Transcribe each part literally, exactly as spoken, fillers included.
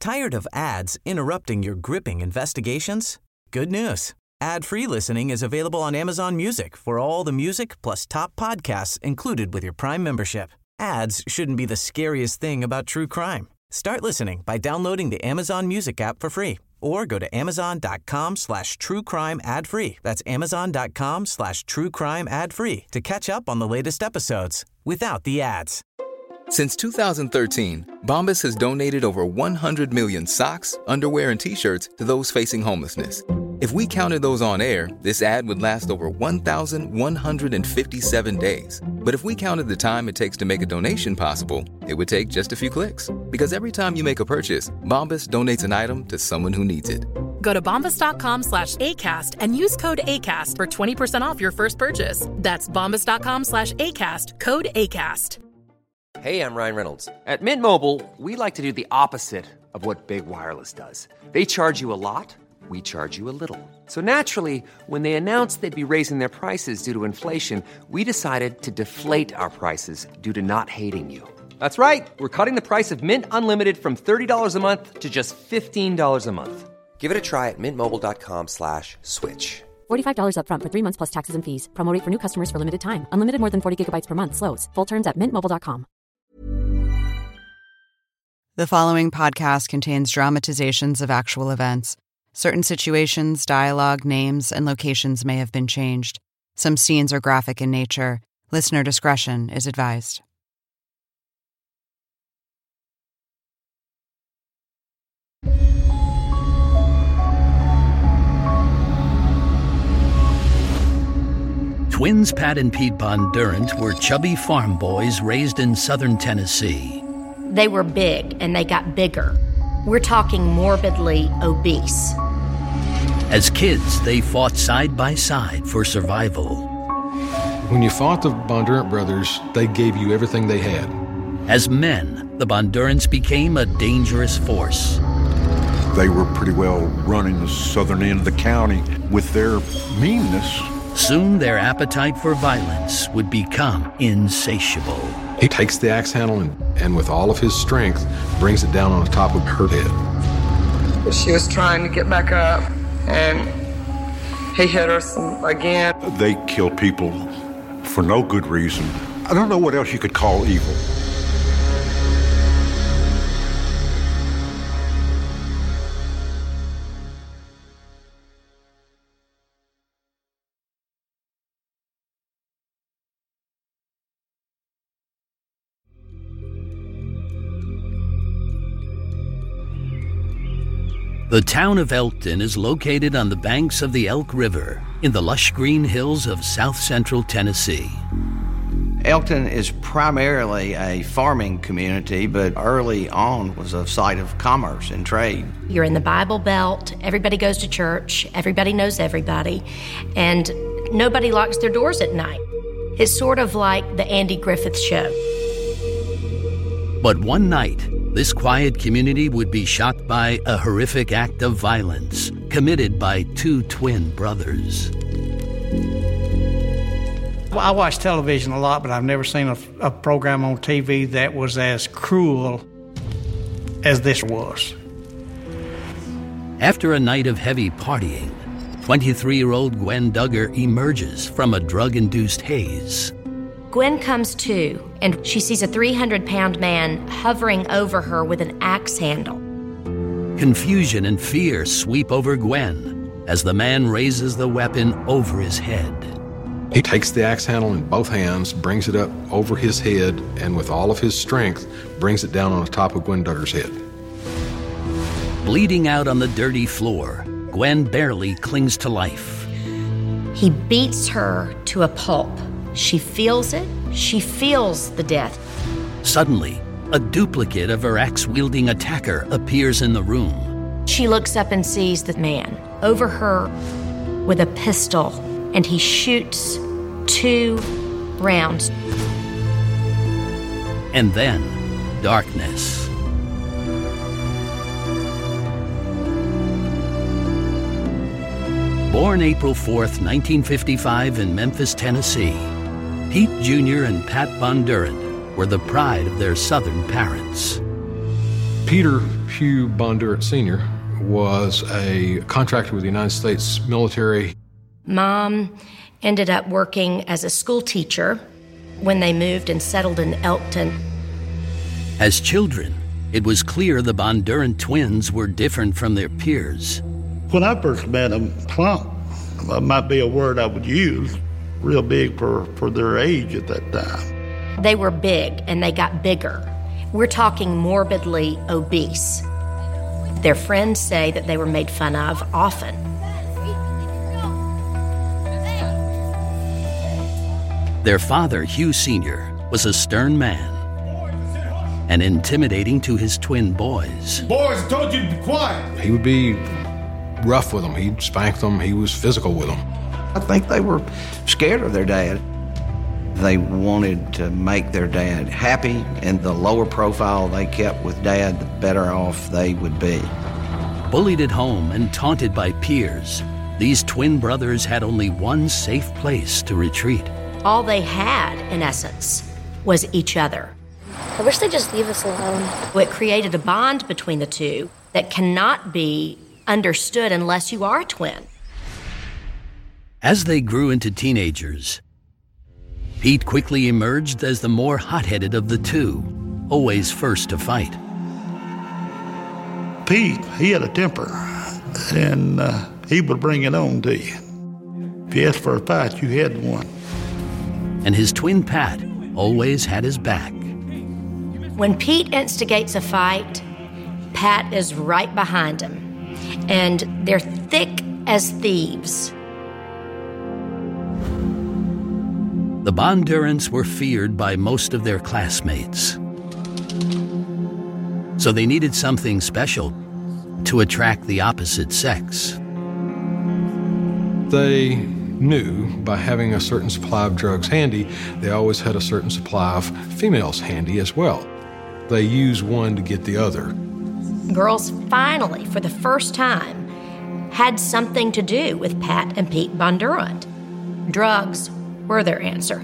Tired of ads interrupting your gripping investigations? Good news. Ad-free listening is available on Amazon Music for all the music plus top podcasts included with your Prime membership. Ads shouldn't be the scariest thing about true crime. Start listening by downloading the Amazon Music app for free or go to amazon.com slash true crime ad free. That's amazon.com slash true crime ad free to catch up on the latest episodes without the ads. Since two thousand thirteen, Bombas has donated over one hundred million socks, underwear, and T-shirts to those facing homelessness. If we counted those on air, this ad would last over one thousand one hundred fifty-seven days. But if we counted the time it takes to make a donation possible, it would take just a few clicks. Because every time you make a purchase, Bombas donates an item to someone who needs it. Go to bombas.com slash ACAST and use code ACAST for twenty percent off your first purchase. That's bombas.com slash ACAST, code ACAST. Hey, I'm Ryan Reynolds. At Mint Mobile, we like to do the opposite of what Big Wireless does. They charge you a lot. We charge you a little. So naturally, when they announced they'd be raising their prices due to inflation, we decided to deflate our prices due to not hating you. That's right. We're cutting the price of Mint Unlimited from thirty dollars a month to just fifteen dollars a month. Give it a try at mintmobile.com slash switch. forty-five dollars up front for three months plus taxes and fees. Promo rate for new customers for limited time. Unlimited more than forty gigabytes per month. Slows full terms at mint mobile dot com. The following podcast contains dramatizations of actual events. Certain situations, dialogue, names, and locations may have been changed. Some scenes are graphic in nature. Listener discretion is advised. Twins Pat and Pete Bondurant were chubby farm boys raised in southern Tennessee. They were big, and they got bigger. We're talking morbidly obese. As kids, they fought side by side for survival. When you fought the Bondurant brothers, they gave you everything they had. As men, the Bondurants became a dangerous force. They were pretty well running the southern end of the county with their meanness. Soon their appetite for violence would become insatiable. He takes the axe handle and, and with all of his strength, brings it down on the top of her head. She was trying to get back up, and he hit her some, again. They kill people for no good reason. I don't know what else you could call evil. The town of Elkton is located on the banks of the Elk River in the lush green hills of south-central Tennessee. Elkton is primarily a farming community, but early on was a site of commerce and trade. You're in the Bible Belt, everybody goes to church, everybody knows everybody, and nobody locks their doors at night. It's sort of like the Andy Griffith Show. But one night, this quiet community would be shocked by a horrific act of violence committed by two twin brothers. Well, I watch television a lot, but I've never seen a, a program on T V that was as cruel as this was. After a night of heavy partying, twenty-three-year-old Gwen Duggar emerges from a drug-induced haze. Gwen comes to, and she sees a three hundred pound man hovering over her with an axe handle. Confusion and fear sweep over Gwen as the man raises the weapon over his head. He takes the axe handle in both hands, brings it up over his head, and with all of his strength, brings it down on the top of Gwen Duggar's head. Bleeding out on the dirty floor, Gwen barely clings to life. He beats her to a pulp. She feels it. She feels the death. Suddenly, a duplicate of her axe-wielding attacker appears in the room. She looks up and sees the man over her with a pistol, and he shoots two rounds. And then, darkness. Born April fourth, nineteen fifty-five in Memphis, Tennessee, Pete Junior and Pat Bondurant were the pride of their southern parents. Peter Hugh Bondurant Senior was a contractor with the United States military. Mom ended up working as a school teacher when they moved and settled in Elkton. As children, it was clear the Bondurant twins were different from their peers. When I first met them, plump might be a word I would use, real big for, for their age at that time. They were big, and they got bigger. We're talking morbidly obese. Their friends say that they were made fun of often. Their father, Hugh Senior, was a stern man and intimidating to his twin boys. Boys, I told you to be quiet. He would be rough with them. He'd spank them. He was physical with them. I think they were scared of their dad. They wanted to make their dad happy, and the lower profile they kept with Dad, the better off they would be. Bullied at home and taunted by peers, these twin brothers had only one safe place to retreat. All they had, in essence, was each other. I wish they'd just leave us alone. It created a bond between the two that cannot be understood unless you are a twin. As they grew into teenagers, Pete quickly emerged as the more hot-headed of the two, always first to fight. Pete, he had a temper, and uh, he would bring it on to you. If you asked for a fight, you had one. And his twin Pat always had his back. When Pete instigates a fight, Pat is right behind him, and they're thick as thieves. The Bondurants were feared by most of their classmates. So they needed something special to attract the opposite sex. They knew by having a certain supply of drugs handy, they always had a certain supply of females handy as well. They used one to get the other. Girls finally, for the first time, had something to do with Pat and Pete Bondurant. Drugs were their answer.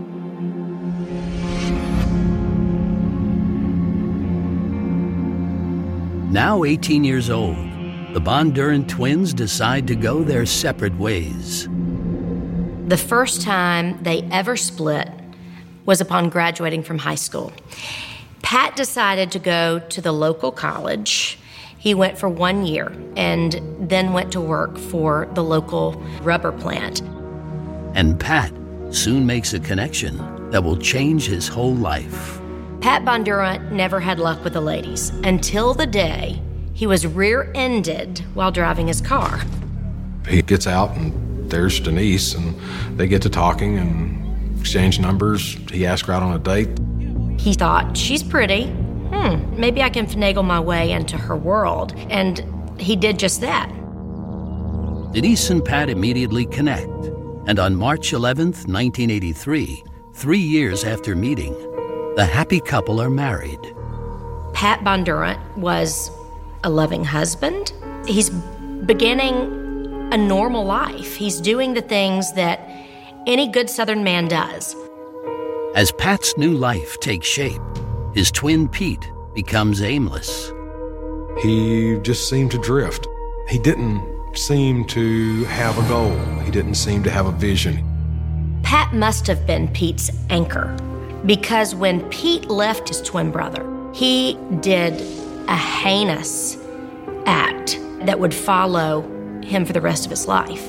Now eighteen years old, the Bondurant twins decide to go their separate ways. The first time they ever split was upon graduating from high school. Pat decided to go to the local college. He went for one year and then went to work for the local rubber plant. And Pat soon makes a connection that will change his whole life. Pat Bondurant never had luck with the ladies until the day he was rear-ended while driving his car. He gets out and there's Denise, and they get to talking and exchange numbers. He asks her out on a date. He thought, she's pretty. Hmm, maybe I can finagle my way into her world. And he did just that. Denise and Pat immediately connect. And on March eleventh, nineteen eighty-three, three years after meeting, the happy couple are married. Pat Bondurant was a loving husband. He's beginning a normal life. He's doing the things that any good Southern man does. As Pat's new life takes shape, his twin Pete becomes aimless. He just seemed to drift. He didn't seem to have a goal. He didn't seem to have a vision. Pat must have been Pete's anchor, because when Pete left his twin brother, he did a heinous act that would follow him for the rest of his life.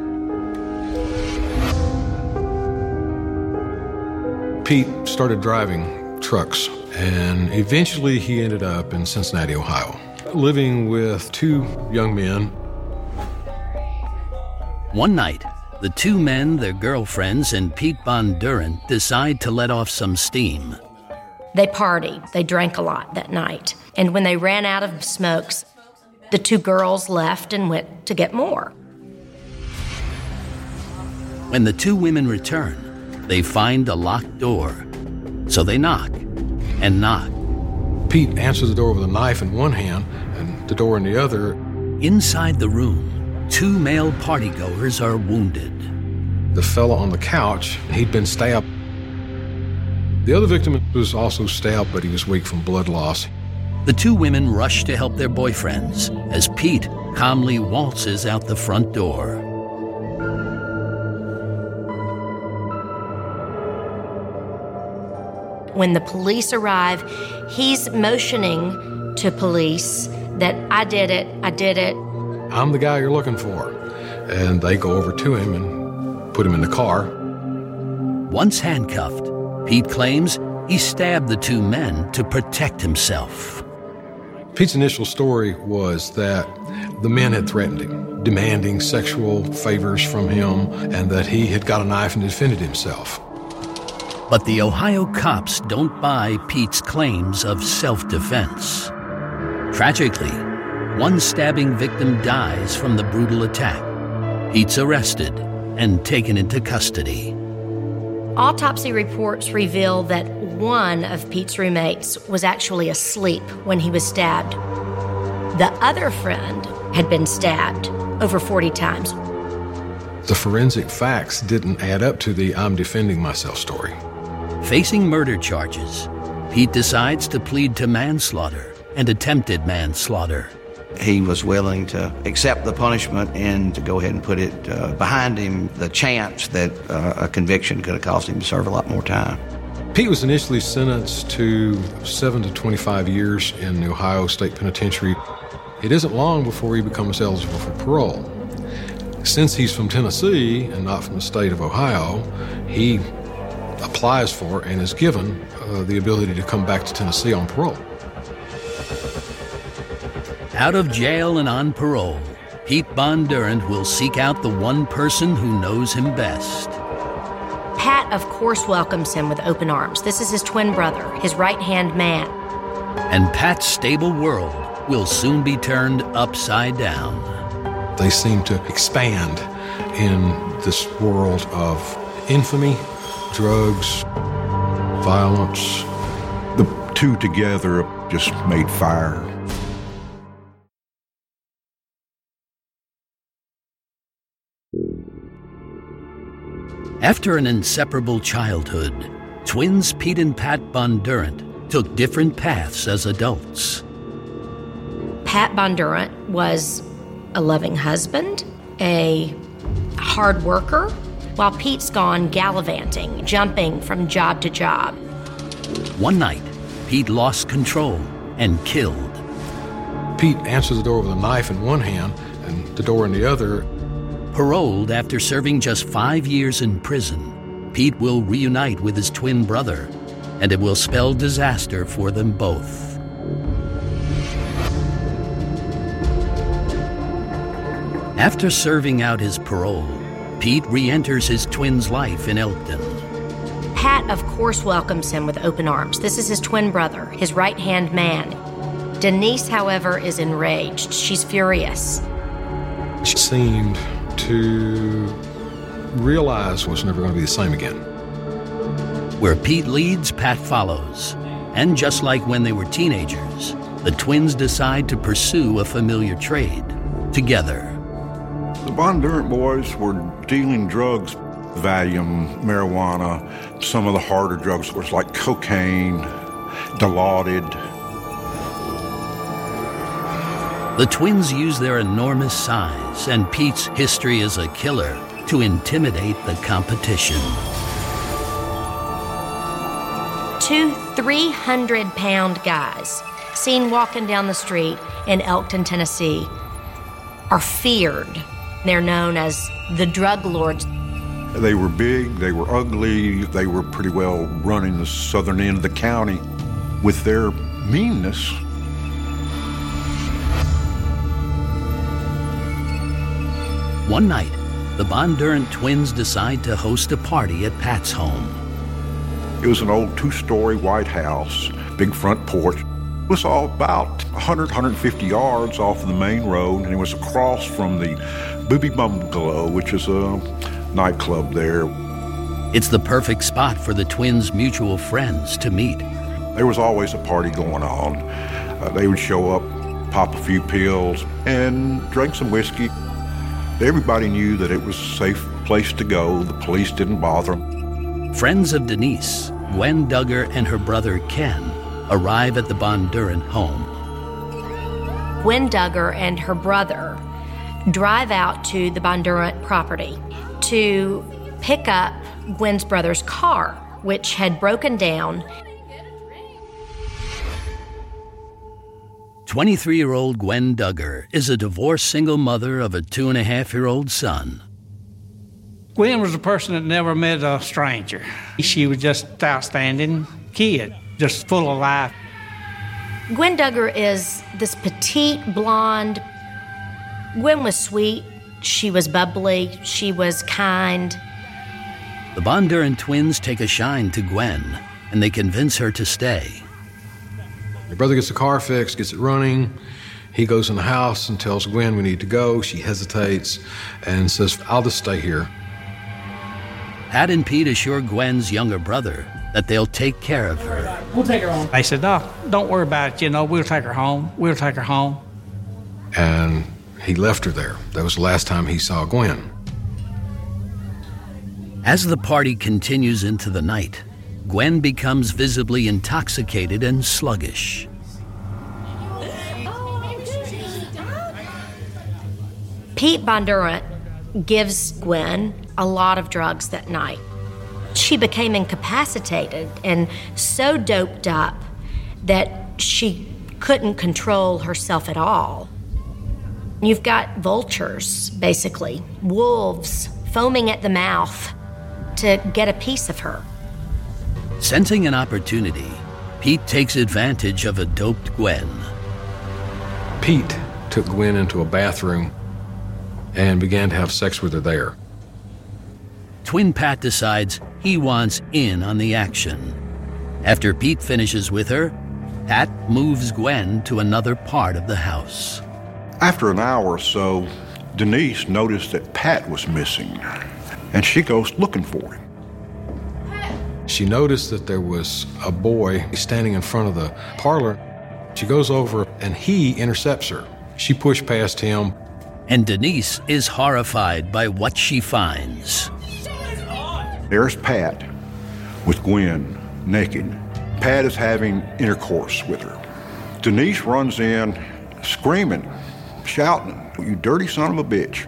Pete started driving trucks, and eventually he ended up in Cincinnati, Ohio, living with two young men. One night, the two men, their girlfriends, and Pete Bondurant decide to let off some steam. They partied. They drank a lot that night. And when they ran out of smokes, the two girls left and went to get more. When the two women return, they find a locked door. So they knock and knock. Pete answers the door with a knife in one hand and the door in the other. Inside the room, two male partygoers are wounded. The fellow on the couch, he'd been stabbed. The other victim was also stabbed, but he was weak from blood loss. The two women rush to help their boyfriends as Pete calmly waltzes out the front door. When the police arrive, he's motioning to police that I did it, I did it. I'm the guy you're looking for. And they go over to him and put him in the car. Once handcuffed, Pete claims he stabbed the two men to protect himself. Pete's initial story was that the men had threatened him, demanding sexual favors from him, and that he had got a knife and defended himself. But the Ohio cops don't buy Pete's claims of self-defense. Tragically, one stabbing victim dies from the brutal attack. Pete's arrested and taken into custody. Autopsy reports reveal that one of Pete's roommates was actually asleep when he was stabbed. The other friend had been stabbed over forty times. The forensic facts didn't add up to the I'm defending myself story. Facing murder charges, Pete decides to plead to manslaughter and attempted manslaughter. He was willing to accept the punishment and to go ahead and put it uh, behind him, the chance that uh, a conviction could have caused him to serve a lot more time. Pete was initially sentenced to seven to twenty-five years in the Ohio State Penitentiary. It isn't long before he becomes eligible for parole. Since he's from Tennessee and not from the state of Ohio, he applies for and is given uh, the ability to come back to Tennessee on parole. Out of jail and on parole, Pete Bondurant will seek out the one person who knows him best. Pat, of course, welcomes him with open arms. This is his twin brother, his right-hand man. And Pat's stable world will soon be turned upside down. They seem to expand in this world of infamy, drugs, violence. The two together just made fire. After an inseparable childhood, twins Pete and Pat Bondurant took different paths as adults. Pat Bondurant was a loving husband, a hard worker, while Pete's gone gallivanting, jumping from job to job. One night, Pete lost control and killed. Pete answers the door with a knife in one hand and the door in the other. Paroled after serving just five years in prison, Pete will reunite with his twin brother, and it will spell disaster for them both. After serving out his parole, Pete re-enters his twin's life in Elkton. Pat, of course, welcomes him with open arms. This is his twin brother, his right-hand man. Denise, however, is enraged. She's furious. She seemed to realize was never going to be the same again. Where Pete leads, Pat follows. And just like when they were teenagers, the twins decide to pursue a familiar trade together. The Bondurant boys were dealing drugs, Valium, marijuana, some of the harder drugs was like cocaine, Dilaudid. The twins use their enormous size and Pete's history as a killer to intimidate the competition. Two three hundred pound guys seen walking down the street in Elkton, Tennessee are feared. They're known as the drug lords. They were big, they were ugly, they were pretty well running the southern end of the county with their meanness. One night, the Bondurant twins decide to host a party at Pat's home. It was an old two-story white house, big front porch. It was all about one hundred, one hundred fifty yards off of the main road, and it was across from the Booby Bungalow, which is a nightclub there. It's the perfect spot for the twins' mutual friends to meet. There was always a party going on. Uh, they would show up, pop a few pills, and drink some whiskey. Everybody knew that it was a safe place to go. The police didn't bother them. Friends of Denise, Gwen Duggar and her brother Ken, arrive at the Bondurant home. Gwen Duggar and her brother drive out to the Bondurant property to pick up Gwen's brother's car, which had broken down. twenty-three-year-old Gwen Duggar is a divorced single mother of a two-and-a-half-year-old son. Gwen was a person that never met a stranger. She was just an outstanding kid, just full of life. Gwen Duggar is this petite, blonde. Gwen was sweet. She was bubbly. She was kind. The Bondurant twins take a shine to Gwen, and they convince her to stay. Your brother gets the car fixed, gets it running. He goes in the house and tells Gwen we need to go. She hesitates and says, I'll just stay here. Pat and Pete assure Gwen's younger brother that they'll take care of her. We'll take her home. I said, no, don't worry about it. You know, we'll take her home. We'll take her home. And he left her there. That was the last time he saw Gwen. As the party continues into the night, Gwen becomes visibly intoxicated and sluggish. Pete Bondurant gives Gwen a lot of drugs that night. She became incapacitated and so doped up that she couldn't control herself at all. You've got vultures, basically, wolves foaming at the mouth to get a piece of her. Sensing an opportunity, Pete takes advantage of a doped Gwen. Pete took Gwen into a bathroom and began to have sex with her there. Twin Pat decides he wants in on the action. After Pete finishes with her, Pat moves Gwen to another part of the house. After an hour or so, Denise noticed that Pat was missing, and she goes looking for him. She noticed that there was a boy standing in front of the parlor. She goes over, and he intercepts her. She pushed past him. And Denise is horrified by what she finds. There's Pat with Gwen, naked. Pat is having intercourse with her. Denise runs in, screaming, shouting, "You dirty son of a bitch."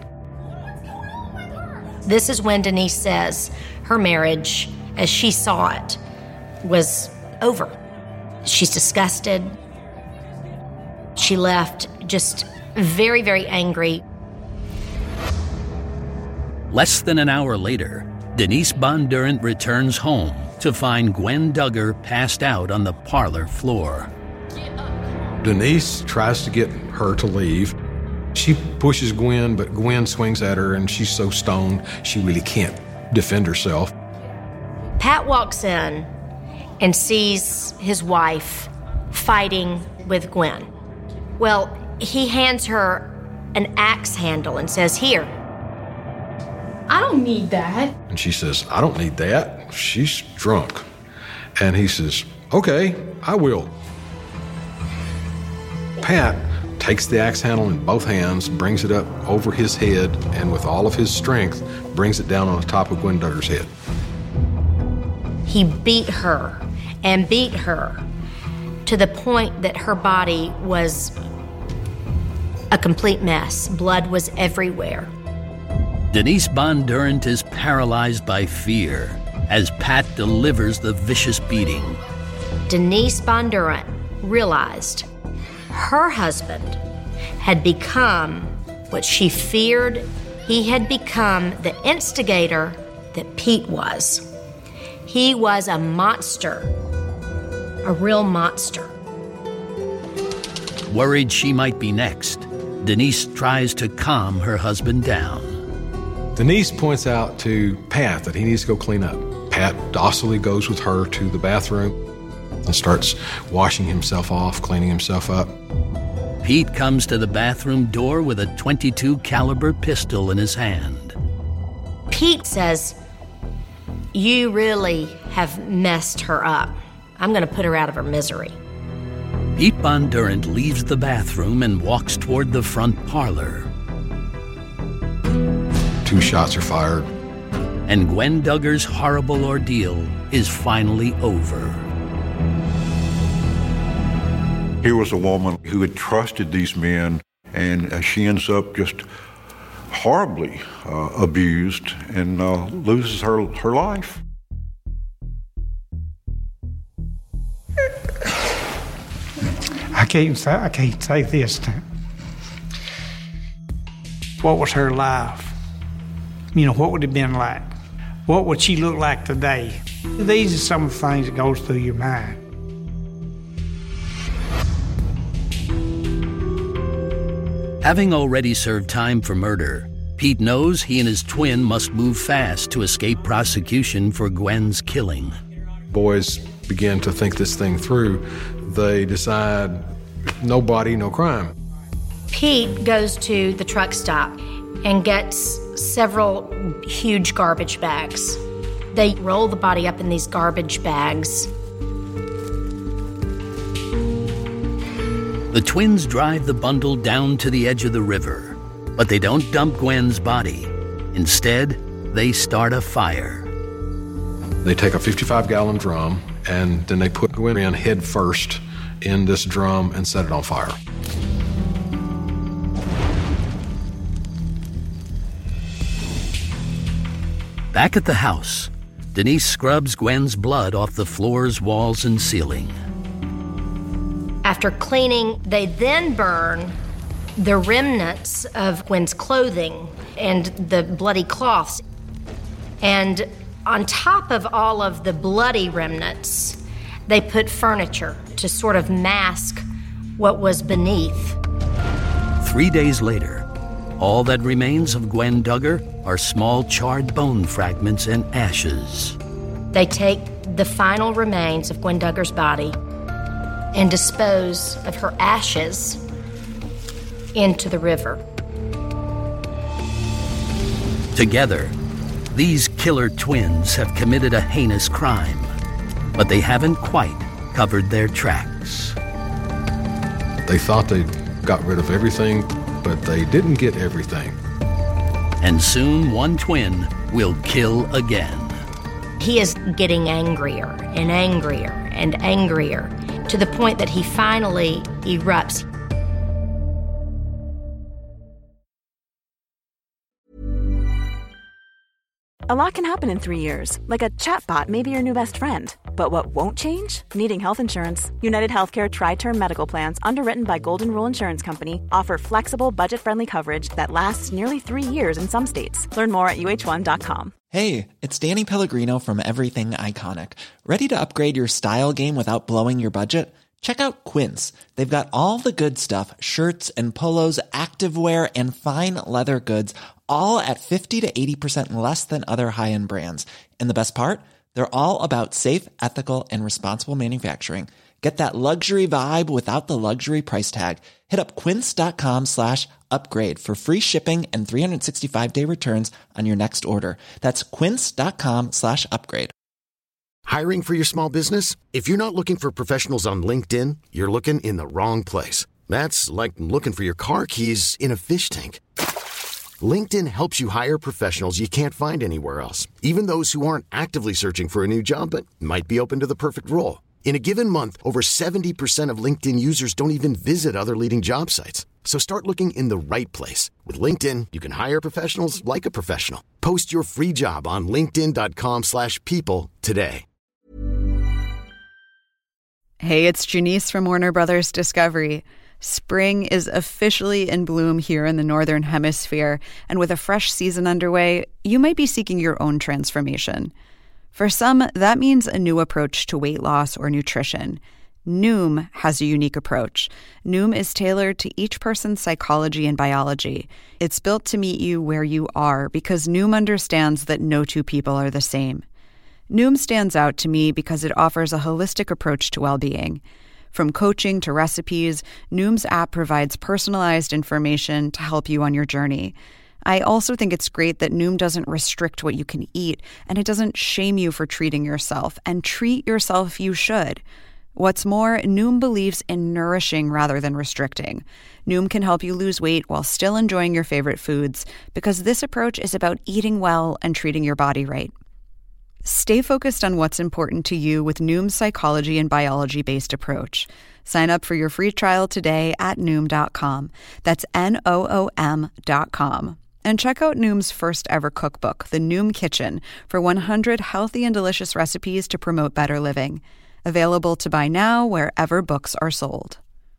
This is when Denise says her marriage, as she saw it, was over. She's disgusted. She left just very, very angry. Less than an hour later, Denise Bondurant returns home to find Gwen Duggar passed out on the parlor floor. Denise tries to get her to leave. She pushes Gwen, but Gwen swings at her, and she's so stoned she really can't defend herself. Pat walks in and sees his wife fighting with Gwen. Well, he hands her an axe handle and says, "Here." "I don't need that." And she says, "I don't need that. She's drunk." And he says, "Okay, I will." Pat takes the axe handle in both hands, brings it up over his head, and with all of his strength, brings it down on the top of Gwen Duggar's head. He beat her and beat her to the point that her body was a complete mess. Blood was everywhere. Denise Bondurant is paralyzed by fear as Pat delivers the vicious beating. Denise Bondurant realized her husband had become what she feared. He had become the instigator that Pete was. He was a monster, a real monster. Worried she might be next, Denise tries to calm her husband down. Denise points out to Pat that he needs to go clean up. Pat docilely goes with her to the bathroom and starts washing himself off, cleaning himself up. Pete comes to the bathroom door with a twenty-two caliber pistol in his hand. Pete says, "You really have messed her up. I'm going to put her out of her misery." Pete Bondurant leaves the bathroom and walks toward the front parlor. Two shots are fired. And Gwen Duggar's horrible ordeal is finally over. Here was a woman who had trusted these men, and uh, she ends up just horribly uh, abused and uh, loses her, her life. I can't say, I can't say this now. What was her life? You know, what would it have been like? What would she look like today? These are some of the things that goes through your mind. Having already served time for murder, Pete knows he and his twin must move fast to escape prosecution for Gwen's killing. Boys begin to think this thing through. They decide, no body, no crime. Pete goes to the truck stop and gets several huge garbage bags. They roll the body up in these garbage bags. The twins drive the bundle down to the edge of the river, but they don't dump Gwen's body. Instead, they start a fire. They take a fifty-five gallon drum, and then they put Gwen in head first in this drum and set it on fire. Back at the house, Denise scrubs Gwen's blood off the floors, walls, and ceiling. After cleaning, they then burn the remnants of Gwen's clothing and the bloody cloths. And on top of all of the bloody remnants, they put furniture to sort of mask what was beneath. Three days later, all that remains of Gwen Duggar are small charred bone fragments and ashes. They take the final remains of Gwen Duggar's body and dispose of her ashes into the river. Together, these killer twins have committed a heinous crime, but they haven't quite covered their tracks. They thought they got rid of everything, but they didn't get everything. And soon one twin will kill again. He is getting angrier and angrier and angrier to the point that he finally erupts. A lot can happen in three years, like a chatbot may be your new best friend. But what won't change? Needing health insurance. United Healthcare Tri-Term Medical Plans, underwritten by Golden Rule Insurance Company, offer flexible, budget-friendly coverage that lasts nearly three years in some states. Learn more at U H one dot com. Hey, it's Danny Pellegrino from Everything Iconic. Ready to upgrade your style game without blowing your budget? Check out Quince. They've got all the good stuff, shirts and polos, activewear, and fine leather goods, all at fifty to eighty percent less than other high-end brands. And the best part? They're all about safe, ethical, and responsible manufacturing. Get that luxury vibe without the luxury price tag. Hit up quince.com slash upgrade for free shipping and three sixty-five day returns on your next order. That's quince.com slash upgrade. Hiring for your small business? If you're not looking for professionals on LinkedIn, you're looking in the wrong place. That's like looking for your car keys in a fish tank. LinkedIn helps you hire professionals you can't find anywhere else, even those who aren't actively searching for a new job but might be open to the perfect role. In a given month, over seventy percent of LinkedIn users don't even visit other leading job sites. So start looking in the right place. With LinkedIn, you can hire professionals like a professional. Post your free job on linkedin.com slash people today. Hey, it's Janice from Warner Brothers Discovery. Spring is officially in bloom here in the Northern Hemisphere, and with a fresh season underway, you might be seeking your own transformation. For some, that means a new approach to weight loss or nutrition. Noom has a unique approach. Noom is tailored to each person's psychology and biology. It's built to meet you where you are because Noom understands that no two people are the same. Noom stands out to me because it offers a holistic approach to well-being. From coaching to recipes, Noom's app provides personalized information to help you on your journey. I also think it's great that Noom doesn't restrict what you can eat, and it doesn't shame you for treating yourself, and treat yourself you should. What's more, Noom believes in nourishing rather than restricting. Noom can help you lose weight while still enjoying your favorite foods, because this approach is about eating well and treating your body right. Stay focused on what's important to you with Noom's psychology and biology-based approach. Sign up for your free trial today at Noom dot com. That's N O O M dot com. And check out Noom's first ever cookbook, The Noom Kitchen, for one hundred healthy and delicious recipes to promote better living. Available to buy now wherever books are sold.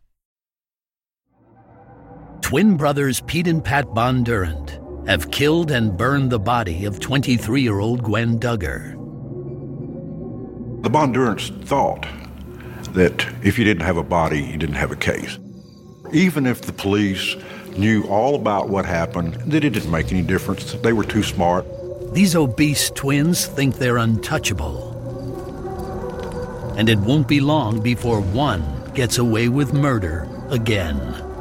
Twin brothers Pete and Pat Bondurant have killed and burned the body of twenty-three-year-old Gwen Duggar. The Bondurants thought that if you didn't have a body, you didn't have a case. Even if the police knew all about what happened, that it didn't make any difference. They were too smart. These obese twins think they're untouchable. And it won't be long before one gets away with murder again.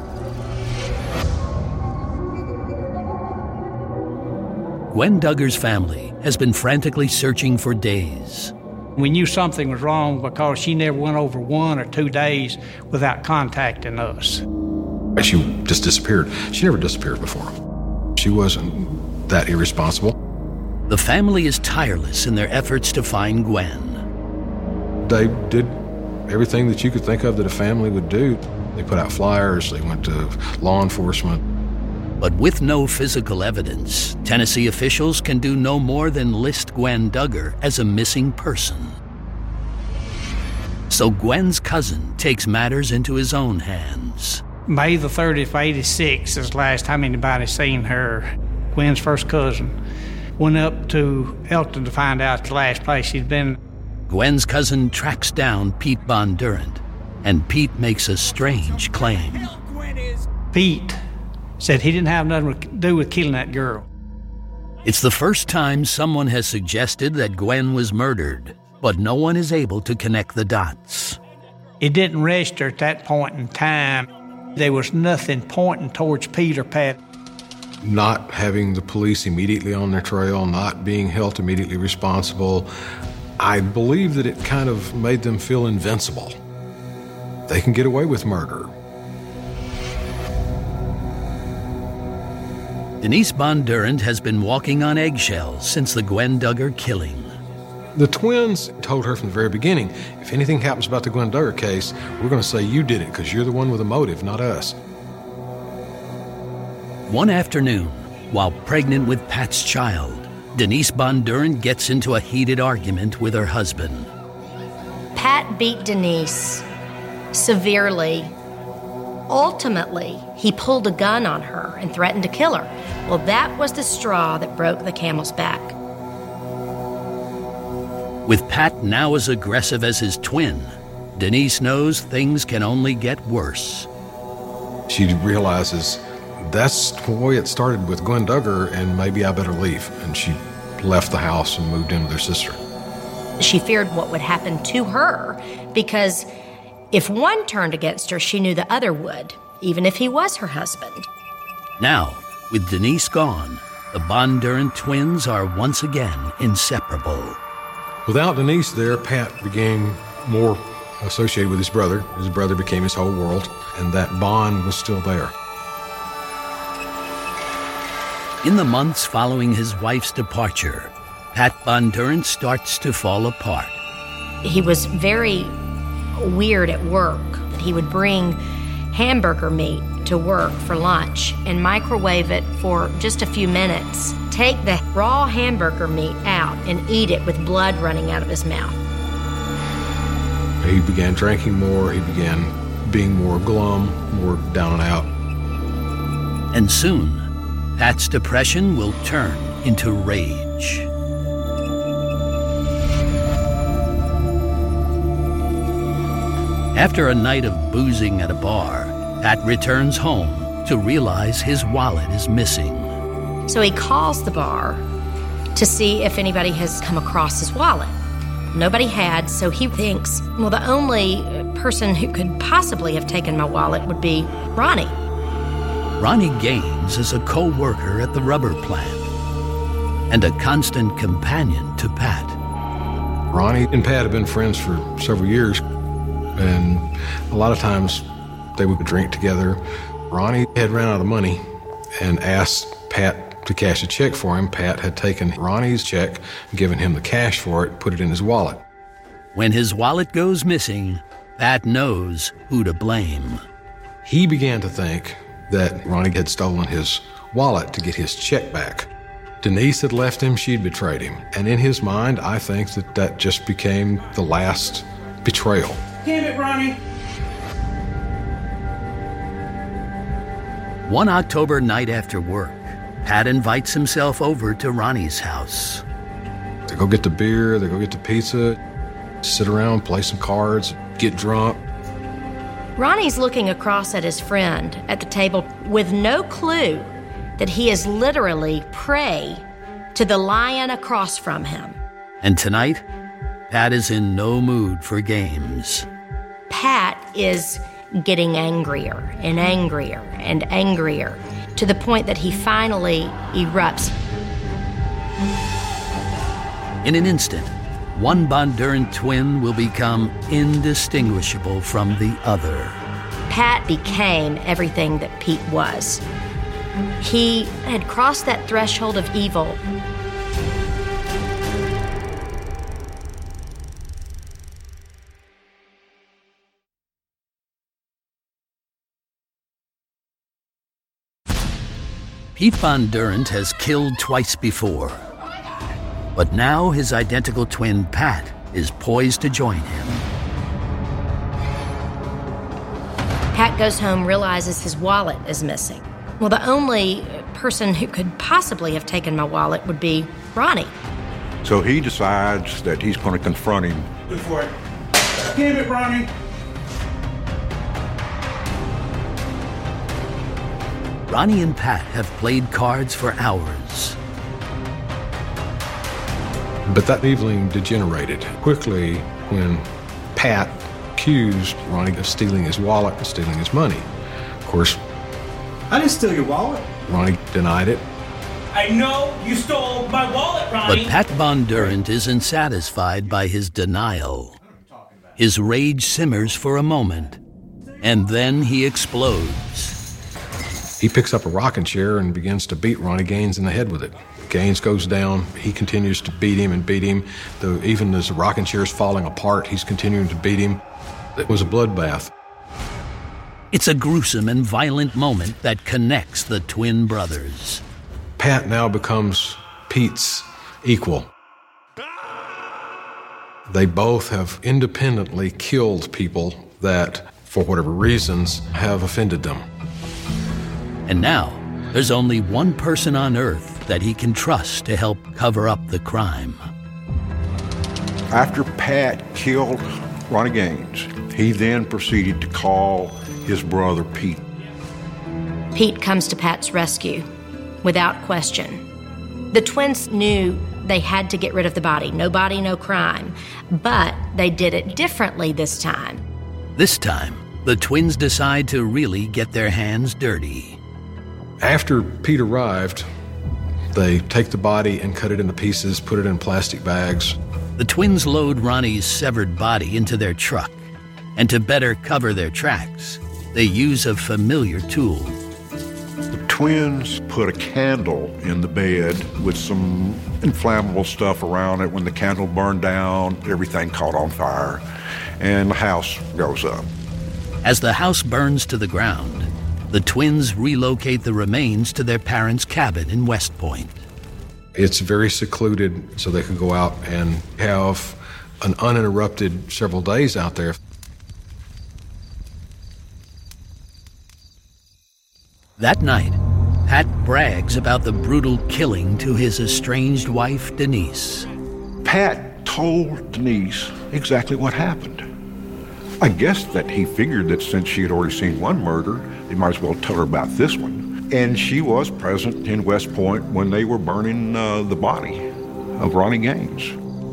Gwen Duggar's family has been frantically searching for days. We knew something was wrong because she never went over one or two days without contacting us. She just disappeared. She never disappeared before. She wasn't that irresponsible. The family is tireless in their efforts to find Gwen. They did everything that you could think of that a family would do. They put out flyers, they went to law enforcement. But with no physical evidence, Tennessee officials can do no more than list Gwen Duggar as a missing person. So Gwen's cousin takes matters into his own hands. May the thirtieth, eighty-six is the last time anybody seen her. Gwen's first cousin went up to Elton to find out the last place she'd been. Gwen's cousin tracks down Pete Bondurant, and Pete makes a strange claim. Pete said he didn't have nothing to do with killing that girl. It's the first time someone has suggested that Gwen was murdered, but no one is able to connect the dots. It didn't register at that point in time. There was nothing pointing towards Pete or Pat. Not having the police immediately on their trail, not being held immediately responsible, I believe that it kind of made them feel invincible. They can get away with murder. Denise Bondurant has been walking on eggshells since the Gwen Duggar killing. The twins told her from the very beginning, if anything happens about the Gwen Duggar case, we're going to say you did it because you're the one with the motive, not us. One afternoon, while pregnant with Pat's child, Denise Bondurant gets into a heated argument with her husband. Pat beat Denise severely. Ultimately, he pulled a gun on her and threatened to kill her. Well, that was the straw that broke the camel's back. With Pat now as aggressive as his twin, Denise knows things can only get worse. She realizes that's the way it started with Gwen Duggar, and maybe I better leave. And she left the house and moved in with her sister. She feared what would happen to her because if one turned against her, she knew the other would, even if he was her husband. Now, with Denise gone, the Bondurant twins are once again inseparable. Without Denise there, Pat became more associated with his brother. His brother became his whole world, and that bond was still there. In the months following his wife's departure, Pat Bondurant starts to fall apart. He was very weird at work. He would bring hamburger meat to work for lunch and microwave it for just a few minutes, take the raw hamburger meat out and eat it with blood running out of his mouth. He began drinking more. He began being more glum, more down and out. And soon, Pat's depression will turn into rage. After a night of boozing at a bar, Pat returns home to realize his wallet is missing. So he calls the bar to see if anybody has come across his wallet. Nobody had, so he thinks, well, the only person who could possibly have taken my wallet would be Ronnie. Ronnie Gaines is a co-worker at the rubber plant and a constant companion to Pat. Ronnie and Pat have been friends for several years, and a lot of times they would drink together. Ronnie had run out of money and asked Pat to cash a check for him. Pat had taken Ronnie's check, given him the cash for it, put it in his wallet. When his wallet goes missing, Pat knows who to blame. He began to think that Ronnie had stolen his wallet to get his check back. Denise had left him, she'd betrayed him. And in his mind, I think that that just became the last betrayal. Damn it, Ronnie! One October night after work, Pat invites himself over to Ronnie's house. They go get the beer, they go get the pizza, sit around, play some cards, get drunk. Ronnie's looking across at his friend at the table with no clue that he is literally prey to the lion across from him. And tonight, Pat is in no mood for games. Pat is getting angrier and angrier and angrier to the point that he finally erupts. In an instant, one Bondurant twin will become indistinguishable from the other. Pat became everything that Pete was. He had crossed that threshold of evil. Pete Bondurant has killed twice before. But now his identical twin, Pat, is poised to join him. Pat goes home, realizes his wallet is missing. Well, the only person who could possibly have taken my wallet would be Ronnie. So he decides that he's going to confront him. Good for it. Damn it, Ronnie! Ronnie and Pat have played cards for hours. But that evening degenerated quickly when Pat accused Ronnie of stealing his wallet and stealing his money. Of course, I didn't steal your wallet. Ronnie denied it. I know you stole my wallet, Ronnie. But Pat Bondurant isn't satisfied by his denial. His rage simmers for a moment, and then he explodes. He picks up a rocking chair and begins to beat Ronnie Gaines in the head with it. Gaines goes down. He continues to beat him and beat him. Though even as the rocking chair is falling apart, he's continuing to beat him. It was a bloodbath. It's a gruesome and violent moment that connects the twin brothers. Pat now becomes Pete's equal. They both have independently killed people that, for whatever reasons, have offended them. And now, there's only one person on Earth that he can trust to help cover up the crime. After Pat killed Ronnie Gaines, he then proceeded to call his brother Pete. Pete comes to Pat's rescue without question. The twins knew they had to get rid of the body. No body, no crime. But they did it differently this time. This time, the twins decide to really get their hands dirty. After Pete arrived, they take the body and cut it into pieces, put it in plastic bags. The twins load Ronnie's severed body into their truck, and to better cover their tracks, they use a familiar tool. The twins put a candle in the bed with some inflammable stuff around it. When the candle burned down, everything caught on fire, and the house goes up. As the house burns to the ground, the twins relocate the remains to their parents' cabin in West Point. It's very secluded, so they can go out and have an uninterrupted several days out there. That night, Pat brags about the brutal killing to his estranged wife, Denise. Pat told Denise exactly what happened. I guess that he figured that since she had already seen one murder, he might as well tell her about this one. And she was present in West Point when they were burning uh, the body of Ronnie Gaines.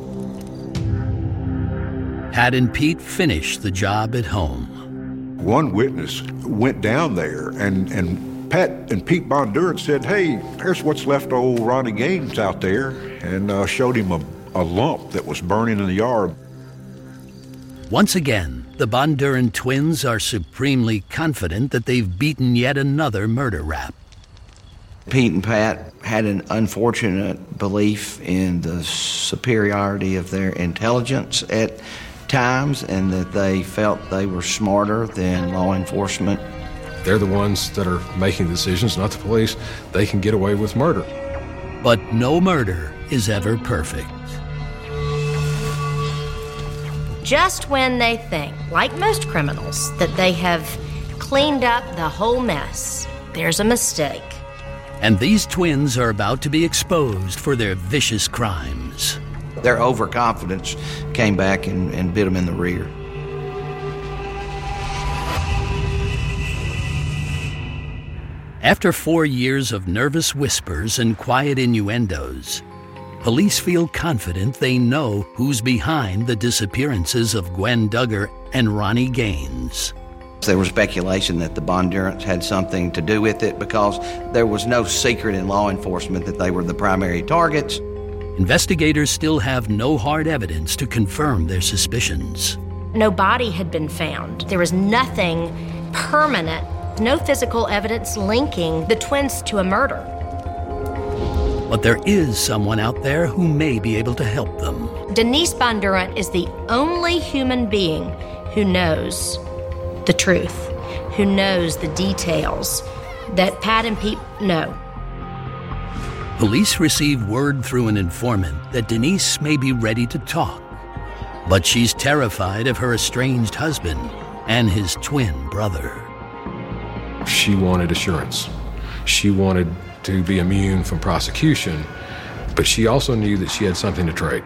Pat and Pete finished the job at home. One witness went down there, and, and Pat and Pete Bondurant said, "Hey, here's what's left of old Ronnie Gaines out there," and uh, showed him a, a lump that was burning in the yard. Once again, the Bondurant twins are supremely confident that they've beaten yet another murder rap. Pete and Pat had an unfortunate belief in the superiority of their intelligence at times, and that they felt they were smarter than law enforcement. They're the ones that are making decisions, not the police. They can get away with murder. But no murder is ever perfect. Just when they think, like most criminals, that they have cleaned up the whole mess, there's a mistake. And these twins are about to be exposed for their vicious crimes. Their overconfidence came back and, and bit them in the rear. After four years of nervous whispers and quiet innuendos, police feel confident they know who's behind the disappearances of Gwen Duggar and Ronnie Gaines. There was speculation that the Bondurants had something to do with it because there was no secret in law enforcement that they were the primary targets. Investigators still have no hard evidence to confirm their suspicions. No body had been found. There was nothing permanent, no physical evidence linking the twins to a murder. But there is someone out there who may be able to help them. Denise Bondurant is the only human being who knows the truth, who knows the details that Pat and Pete know. Police receive word through an informant that Denise may be ready to talk, but she's terrified of her estranged husband and his twin brother. She wanted assurance. She wanted to be immune from prosecution, but she also knew that she had something to trade.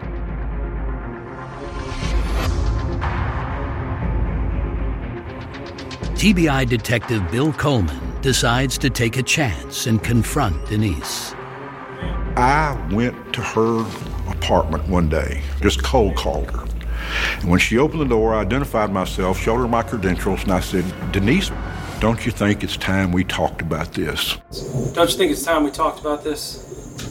T B I detective Bill Coleman decides to take a chance and confront Denise. I went to her apartment one day, just cold called her. And when she opened the door, I identified myself, showed her my credentials, and I said, Denise, don't you think it's time we talked about this? Don't you think it's time we talked about this?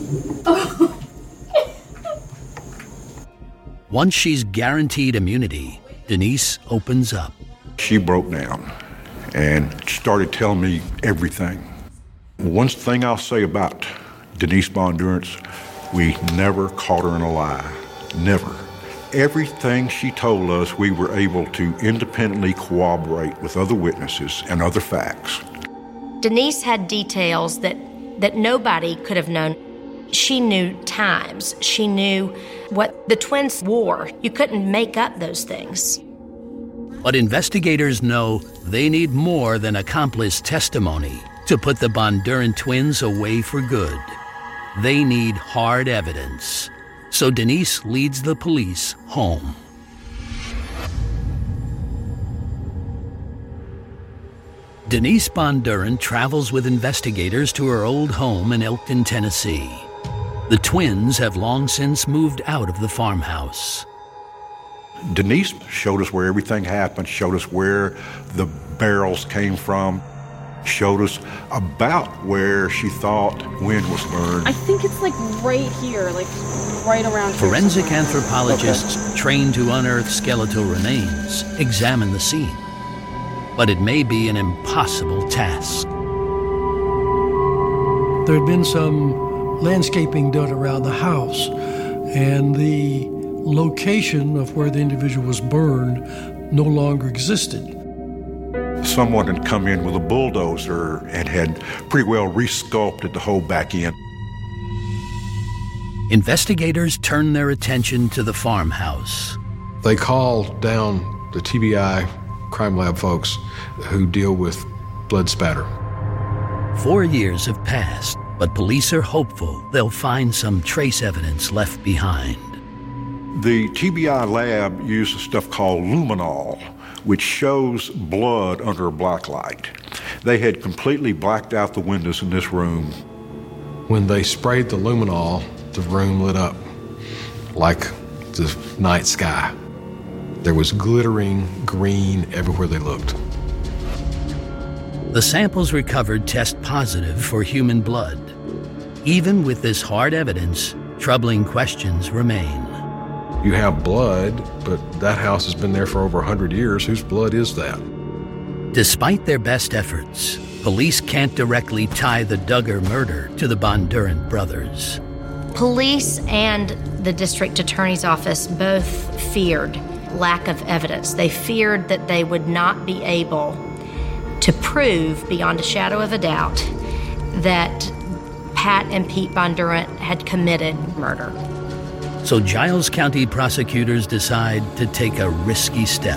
Once she's guaranteed immunity, Denise opens up. She broke down and started telling me everything. One thing I'll say about Denise Bondurant, we never caught her in a lie. Never. Everything she told us, we were able to independently corroborate with other witnesses and other facts. Denise had details that, that nobody could have known. She knew times. She knew what the twins wore. You couldn't make up those things. But investigators know they need more than accomplice testimony to put the Bondurant twins away for good. They need hard evidence. So Denise leads the police home. Denise Bondurant travels with investigators to her old home in Elkton, Tennessee. The twins have long since moved out of the farmhouse. Denise showed us where everything happened, showed us where the barrels came from, showed us about where she thought Gwen was burned. I think it's like right here, like right around here. Forensic anthropologists okay. trained to unearth skeletal remains examine the scene. But it may be an impossible task. There had been some landscaping done around the house, and the location of where the individual was burned no longer existed. Someone had come in with a bulldozer and had pretty well re-sculpted the whole back end. Investigators turn their attention to the farmhouse. They called down the T B I crime lab folks who deal with blood spatter. Four years have passed, but police are hopeful they'll find some trace evidence left behind. The T B I lab uses stuff called luminol, which shows blood under a black light. They had completely blacked out the windows in this room. When they sprayed the luminol, the room lit up like the night sky. There was glittering green everywhere they looked. The samples recovered test positive for human blood. Even with this hard evidence, troubling questions remain. You have blood, but that house has been there for over one hundred years. Whose blood is that? Despite their best efforts, police can't directly tie the Duggar murder to the Bondurant brothers. Police and the district attorney's office both feared lack of evidence. They feared that they would not be able to prove beyond a shadow of a doubt that Pat and Pete Bondurant had committed murder. So Giles County prosecutors decide to take a risky step.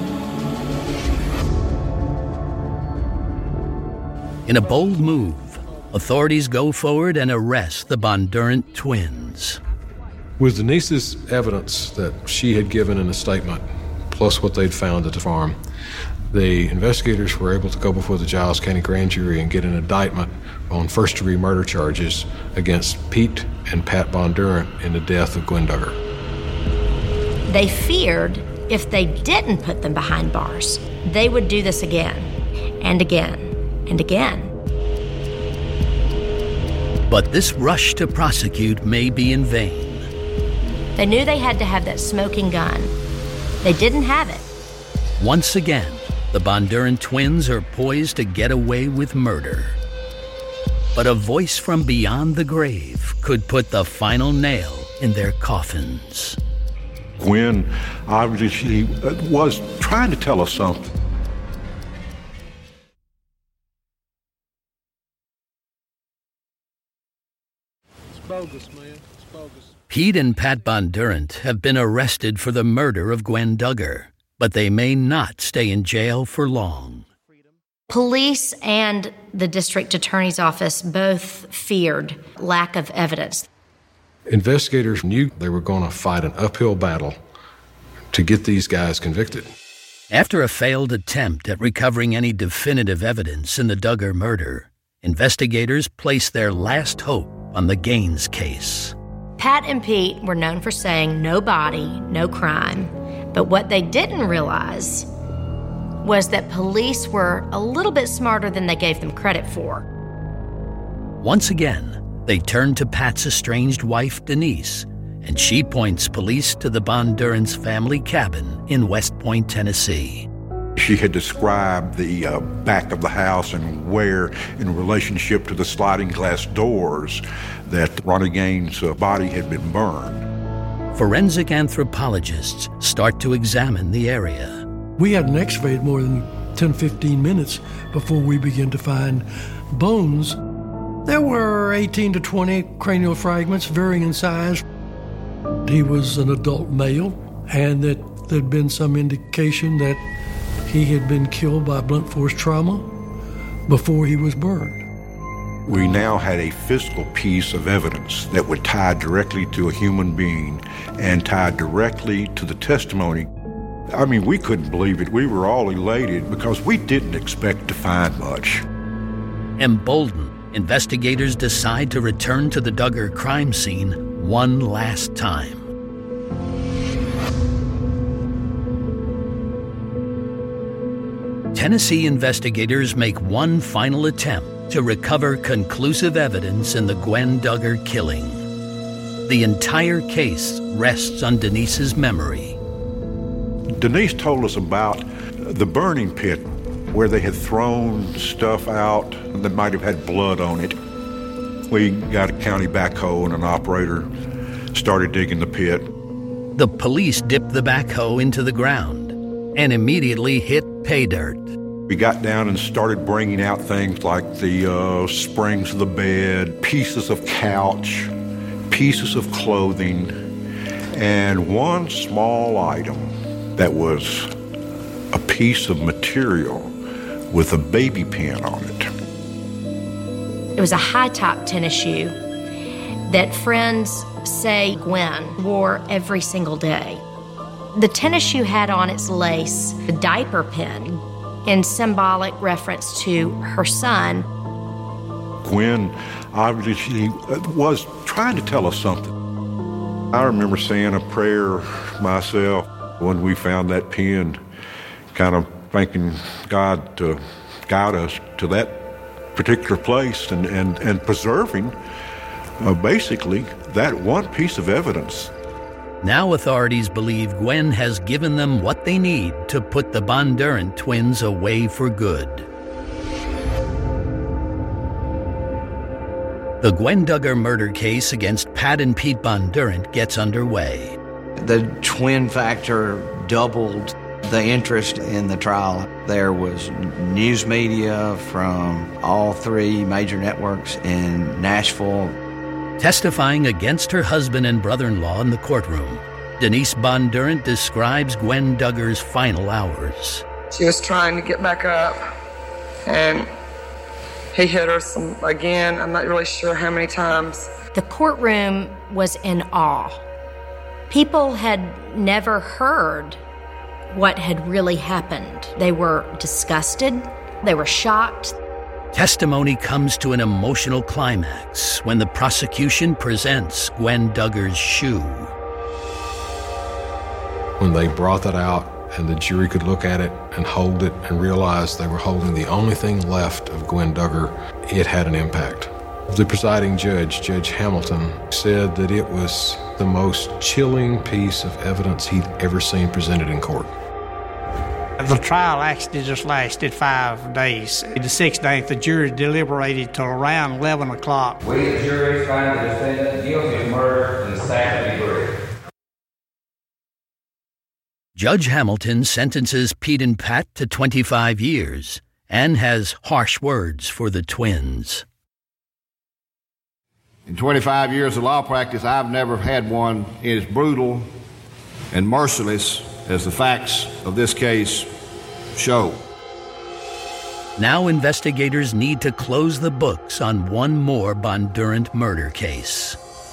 In a bold move, authorities go forward and arrest the Bondurant twins. With Denise's evidence that she had given in a statement, plus what they'd found at the farm, the investigators were able to go before the Giles County grand jury and get an indictment on first-degree murder charges against Pete and Pat Bondurant in the death of Gwen Duggar. They feared if they didn't put them behind bars, they would do this again and again and again. But this rush to prosecute may be in vain. They knew they had to have that smoking gun. They didn't have it. Once again, the Bondurant twins are poised to get away with murder. But a voice from beyond the grave could put the final nail in their coffins. Gwen obviously was trying to tell us something. It's bogus, man. It's bogus. Pete and Pat Bondurant have been arrested for the murder of Gwen Duggar, but they may not stay in jail for long. Police and the district attorney's office both feared lack of evidence. Investigators knew they were going to fight an uphill battle to get these guys convicted. After a failed attempt at recovering any definitive evidence in the Duggar murder, investigators placed their last hope on the Gaines case. Pat and Pete were known for saying no body, no crime. But what they didn't realize was that police were a little bit smarter than they gave them credit for. Once again, they turned to Pat's estranged wife, Denise, and she points police to the Bondurant's family cabin in West Point, Tennessee. She had described the uh, back of the house and where, in relationship to the sliding glass doors, that Ronnie Gaines' uh, body had been burned. Forensic anthropologists start to examine the area. We hadn't excavated more than ten, fifteen minutes before we began to find bones. There were eighteen to twenty cranial fragments, varying in size. He was an adult male, and that there'd been some indication that he had been killed by blunt force trauma before he was burned. We now had a physical piece of evidence that would tie directly to a human being and tie directly to the testimony. I mean, we couldn't believe it. We were all elated because we didn't expect to find much. Emboldened, investigators decide to return to the Duggar crime scene one last time. Tennessee investigators make one final attempt to recover conclusive evidence in the Gwen Duggar killing. The entire case rests on Denise's memory. Denise told us about the burning pit where they had thrown stuff out that might have had blood on it. We got a county backhoe and an operator started digging the pit. The police dipped the backhoe into the ground and immediately hit pay dirt. We got down and started bringing out things like the uh, springs of the bed, pieces of couch, pieces of clothing, and one small item that was a piece of material with a baby pin on it. It was a high-top tennis shoe that friends say Gwen wore every single day. The tennis shoe had on its lace a diaper pin in symbolic reference to her son. Gwen obviously was trying to tell us something. I remember saying a prayer myself when we found that pin, kind of thanking God to guide us to that particular place and, and, and preserving uh, basically that one piece of evidence. Now authorities believe Gwen has given them what they need to put the Bondurant twins away for good. The Gwen Duggar murder case against Pat and Pete Bondurant gets underway. The twin factor doubled the interest in the trial. There was news media from all three major networks in Nashville. Testifying against her husband and brother-in-law in the courtroom, Denise Bondurant describes Gwen Duggar's final hours. She was trying to get back up, and he hit her some again. I'm not really sure how many times. The courtroom was in awe. People had never heard what had really happened. They were disgusted. They were shocked. Testimony comes to an emotional climax when the prosecution presents Gwen Duggar's shoe. When they brought that out and the jury could look at it and hold it and realize they were holding the only thing left of Gwen Duggar, it had an impact. The presiding judge, Judge Hamilton, said that it was the most chilling piece of evidence he'd ever seen presented in court. The trial actually just lasted five days. The sixteenth, the jury deliberated till around eleven o'clock. We, the jury, find the defendant guilty of murder in the second degree. Judge Hamilton sentences Pete and Pat to twenty-five years and has harsh words for the twins. In twenty-five years of law practice, I've never had one as brutal and merciless as the facts of this case show. Now investigators need to close the books on one more Bondurant murder case.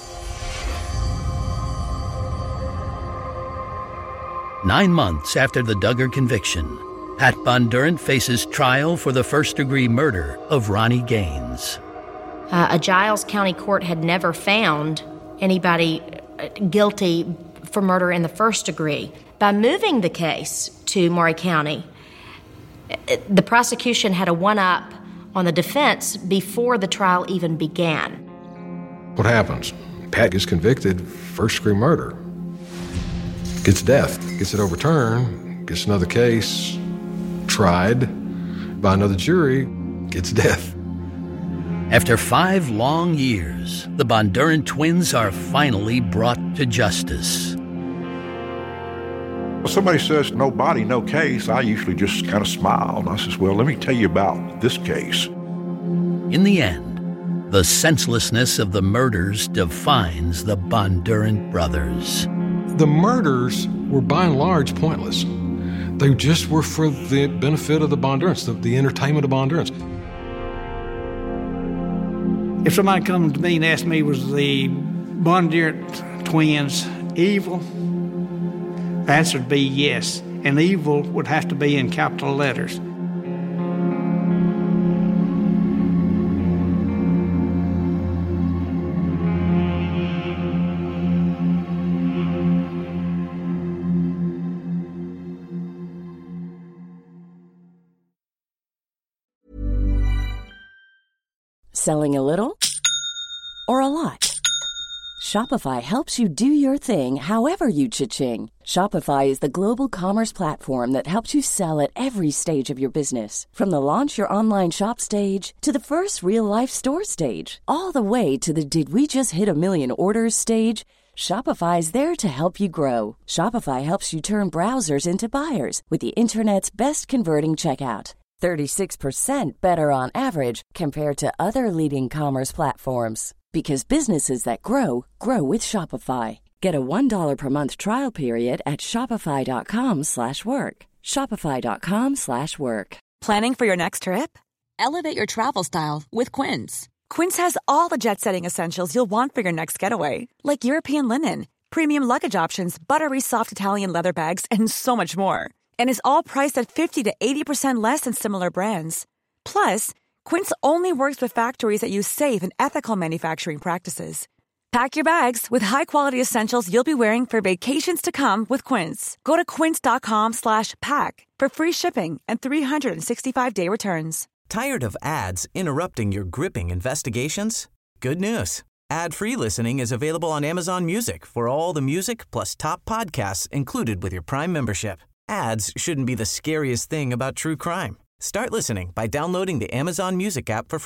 Nine months after the Duggar conviction, Pat Bondurant faces trial for the first-degree murder of Ronnie Gaines. Uh, a Giles County court had never found anybody guilty for murder in the first degree. By moving the case to Maury County, the prosecution had a one-up on the defense before the trial even began. What happens? Pat gets convicted, first-degree murder. Gets death, gets it overturned, gets another case, tried by another jury, gets death. After five long years, the Bondurant twins are finally brought to justice. When somebody says, no body, no case, I usually just kind of smile. And I says, well, let me tell you about this case. In the end, the senselessness of the murders defines the Bondurant brothers. The murders were by and large pointless. They just were for the benefit of the Bondurants, the, the entertainment of Bondurants. If somebody comes to me and asks me, was the Bondurant twins evil? The answer would be yes, and evil would have to be in capital letters. Selling a little or a lot? Shopify helps you do your thing however you cha-ching. Shopify is the global commerce platform that helps you sell at every stage of your business. From the launch your online shop stage to the first real-life store stage, all the way to the did we just hit a million orders stage. Shopify is there to help you grow. Shopify helps you turn browsers into buyers with the internet's best converting checkout. thirty-six percent better on average compared to other leading commerce platforms. Because businesses that grow, grow with Shopify. Get a one dollar per month trial period at shopify.com slash work. Shopify.com slash work. Planning for your next trip? Elevate your travel style with Quince. Quince has all the jet-setting essentials you'll want for your next getaway, like European linen, premium luggage options, buttery soft Italian leather bags, and so much more. And is all priced at fifty to eighty percent less than similar brands. Plus, Quince only works with factories that use safe and ethical manufacturing practices. Pack your bags with high-quality essentials you'll be wearing for vacations to come with Quince. Go to quince.com slash pack for free shipping and three sixty-five day returns. Tired of ads interrupting your gripping investigations? Good news. Ad-free listening is available on Amazon Music for all the music plus top podcasts included with your Prime membership. Ads shouldn't be the scariest thing about true crime. Start listening by downloading the Amazon Music app for free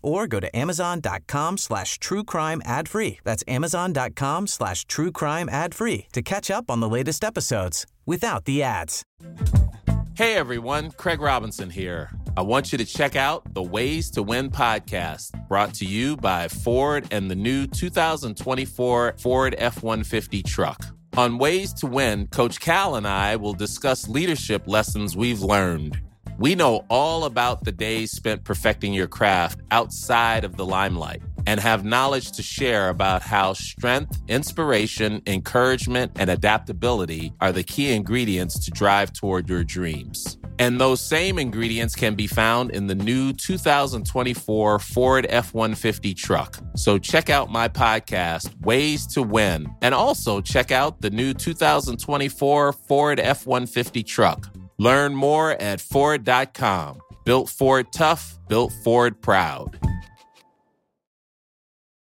or go to amazon.com slash true crime ad free. That's amazon.com slash true crime ad free to catch up on the latest episodes without the ads. Hey everyone, Craig Robinson here. I want you to check out the Ways to Win podcast, brought to you by Ford and the new two thousand twenty-four Ford F one fifty truck. On Ways to Win, Coach Cal and I will discuss leadership lessons we've learned. We know all about the days spent perfecting your craft outside of the limelight and have knowledge to share about how strength, inspiration, encouragement, and adaptability are the key ingredients to drive toward your dreams. And those same ingredients can be found in the new two thousand twenty-four Ford F one fifty truck. So check out my podcast, Ways to Win, and also check out the new two thousand twenty-four Ford F one fifty truck. Learn more at Ford dot com. Built Ford tough, built Ford proud.